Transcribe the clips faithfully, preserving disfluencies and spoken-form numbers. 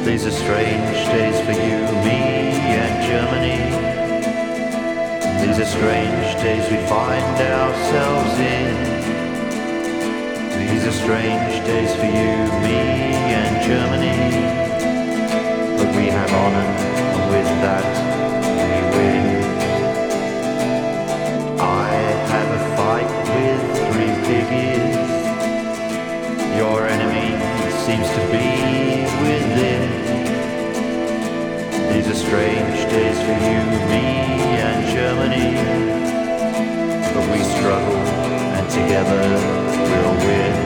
These are strange days for you, me and Germany. These are strange days we find ourselves in. These are strange days for you, me and Germany. But we have honor, and with that we win. I have a fight with three piggies. Your enemy seems to be within. These are strange days for you, me and Germany. But we struggle, and together we'll win.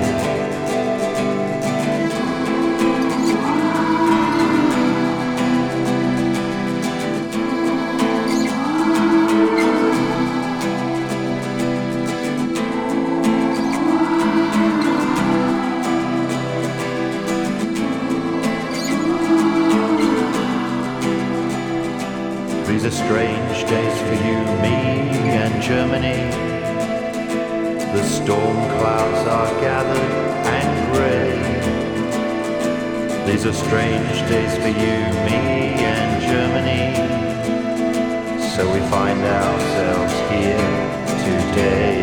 These are strange days for you, me and Germany. The storm clouds are gathered and grey. These are strange days for you, me and Germany. So we find ourselves here today.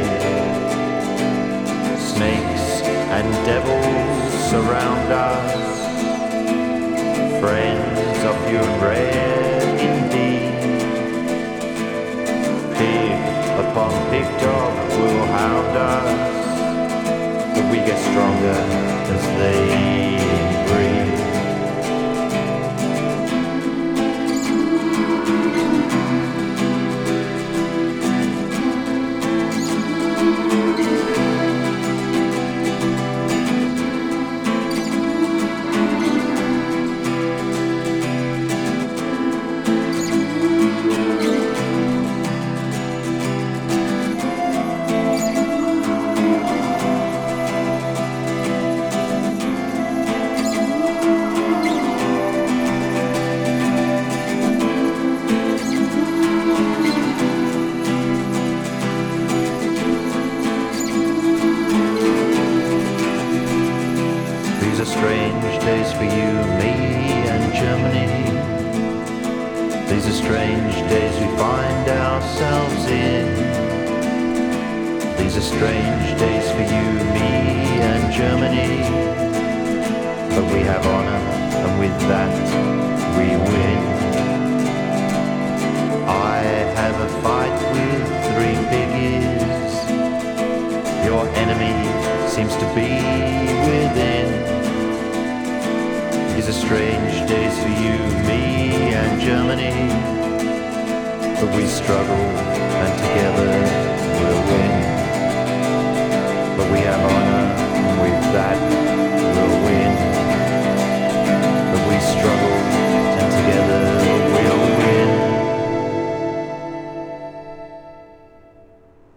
Snakes and devils surround us. Friends of you and rare indeed. Pig upon pig dog will hound us, but we get stronger as they breathe. These are strange days for you, me and Germany. These are strange days we find ourselves in. These are strange days for you, me and Germany. But we have honor, and with that we win. I have a fight with three piggies. Your enemy seems to be within. These are strange days for you, me and Germany. But we struggle, and together we'll win. But we have